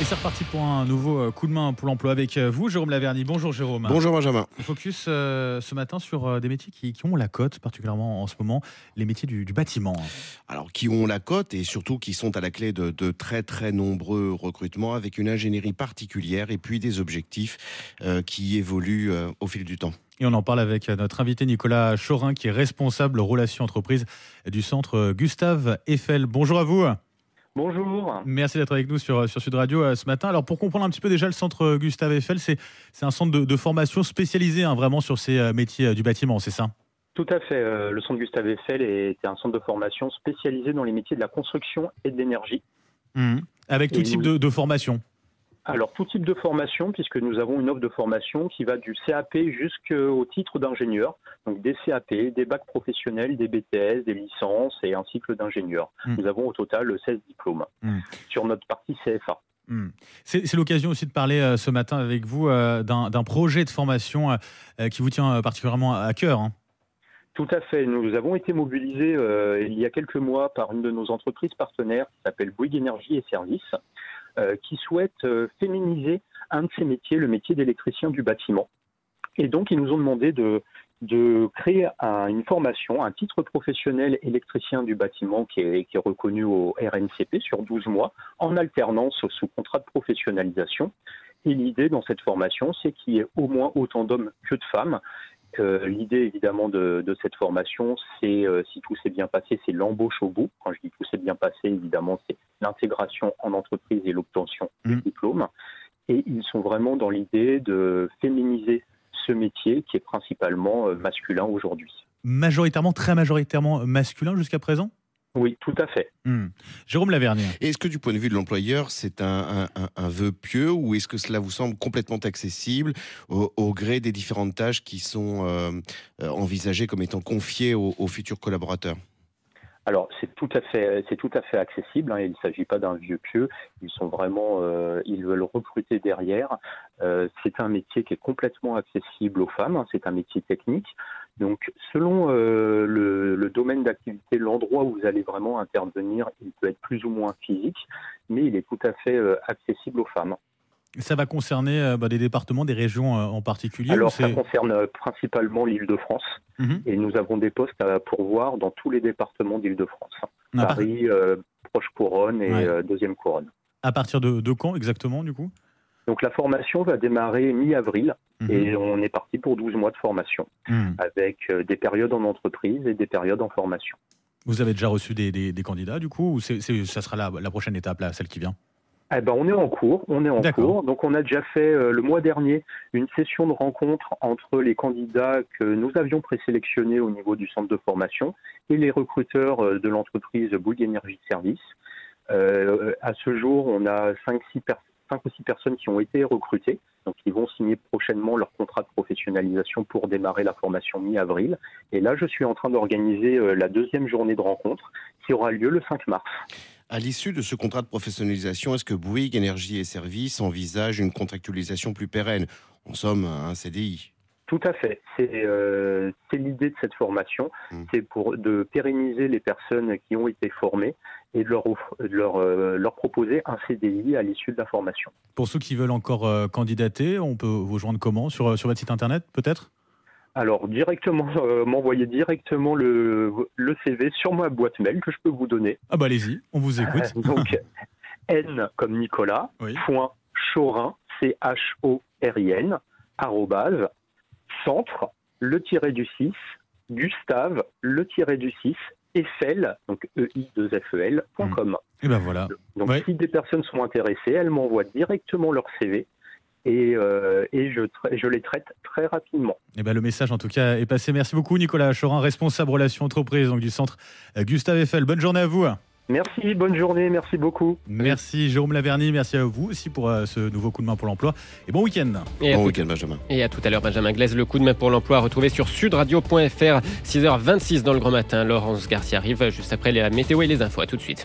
Et c'est reparti pour un nouveau coup de main pour l'emploi avec vous, Jérôme Laverny. Bonjour Jérôme. Bonjour Benjamin. Focus ce matin sur des métiers qui ont la cote, particulièrement en ce moment, les métiers du bâtiment. Alors, qui ont la cote et surtout qui sont à la clé de très très nombreux recrutements avec une ingénierie particulière et puis des objectifs qui évoluent au fil du temps. Et on en parle avec notre invité Nicolas Chorin, qui est responsable relations entreprises du centre Gustave Eiffel. Bonjour à vous. Bonjour. Merci d'être avec nous sur Sud Radio ce matin. Alors pour comprendre un petit peu déjà le centre Gustave Eiffel, c'est un centre de formation spécialisé vraiment sur ces métiers du bâtiment, c'est ça ? Tout à fait. Le centre Gustave Eiffel est un centre de formation spécialisé dans les métiers de la construction et de l'énergie. Avec tout type de formation ? Alors tout type de formation, puisque nous avons une offre de formation qui va du CAP jusqu'au titre d'ingénieur. Donc des CAP, des bacs professionnels, des BTS, des licences et un cycle d'ingénieur. Nous avons au total 16 diplômes sur notre partie CFA. C'est l'occasion aussi de parler ce matin avec vous d'un projet de formation qui vous tient particulièrement à cœur. Tout à fait. Nous avons été mobilisés il y a quelques mois par une de nos entreprises partenaires qui s'appelle Bouygues Énergie et Services, qui souhaite féminiser un de ces métiers, le métier d'électricien du bâtiment. Et donc, ils nous ont demandé de créer une formation, un titre professionnel électricien du bâtiment qui est reconnu au RNCP sur 12 mois, en alternance sous contrat de professionnalisation. Et l'idée dans cette formation, c'est qu'il y ait au moins autant d'hommes que de femmes. L'idée évidemment de cette formation, c'est, si tout s'est bien passé, c'est l'embauche au bout. Quand je dis tout s'est bien passé, évidemment, c'est l'intégration en entreprise et l'obtention du diplôme. Et ils sont vraiment dans l'idée de féminiser ce métier qui est principalement masculin aujourd'hui. Très majoritairement masculin jusqu'à présent ? Oui, tout à fait. Jérôme Laverny. Est-ce que du point de vue de l'employeur, c'est un vœu pieux ou est-ce que cela vous semble complètement accessible au gré des différentes tâches qui sont envisagées comme étant confiées aux futurs collaborateurs ? Alors c'est tout à fait accessible. Il ne s'agit pas d'un vieux pieux. Ils sont vraiment, ils veulent recruter derrière. C'est un métier qui est complètement accessible aux femmes. C'est un métier technique. Donc selon le domaine d'activité, l'endroit où vous allez vraiment intervenir, il peut être plus ou moins physique, mais il est tout à fait accessible aux femmes. Ça va concerner des départements, des régions en particulier ? Alors, ça concerne principalement l'Île-de-France. Et nous avons des postes à pourvoir dans tous les départements d'Île-de-France. Paris, Proche Couronne et Deuxième Couronne. À partir de quand exactement, du coup ? Donc, la formation va démarrer mi-avril. Et on est parti pour 12 mois de formation, avec des périodes en entreprise et des périodes en formation. Vous avez déjà reçu des candidats, du coup, ou ça sera la prochaine étape, là, celle qui vient ? On est en cours. Donc, on a déjà fait le mois dernier une session de rencontre entre les candidats que nous avions présélectionnés au niveau du centre de formation et les recruteurs de l'entreprise Bouygues Énergie Services. À ce jour, on a 5 ou 6 personnes qui ont été recrutées. Donc, ils vont signer prochainement leur contrat de professionnalisation pour démarrer la formation mi-avril. Et là, je suis en train d'organiser la deuxième journée de rencontre qui aura lieu le 5 mars. À l'issue de ce contrat de professionnalisation, est-ce que Bouygues Énergie et Services envisage une contractualisation plus pérenne ? En somme, un CDI. Tout à fait. C'est l'idée de cette formation. C'est de pérenniser les personnes qui ont été formées et de leur proposer un CDI à l'issue de la formation. Pour ceux qui veulent encore candidater, on peut vous joindre comment ? Sur votre site internet, peut-être ? Alors, m'envoyer directement le CV sur ma boîte mail que je peux vous donner. Allez-y, on vous écoute. Donc, N comme Nicolas, point Chorin, CHORIN, @ centre, _6, Gustave, _6, Eiffel, donc EI2FEL.com. Et voilà. Donc, si des personnes sont intéressées, elles m'envoient directement leur CV. Et je les traite très rapidement. Le message en tout cas est passé. Merci beaucoup Nicolas Chorin, responsable relations entreprises du centre Gustave Eiffel. Bonne journée à vous. Merci, bonne journée, merci beaucoup. Merci Jérôme Laverny, merci à vous aussi pour ce nouveau coup de main pour l'emploi. Et bon week-end. Bon week-end Benjamin. Et à tout à l'heure Benjamin Glaise, le coup de main pour l'emploi retrouvé sur sudradio.fr, 6h26 dans le grand matin. Laurence Garcia arrive juste après la météo et les infos. À tout de suite.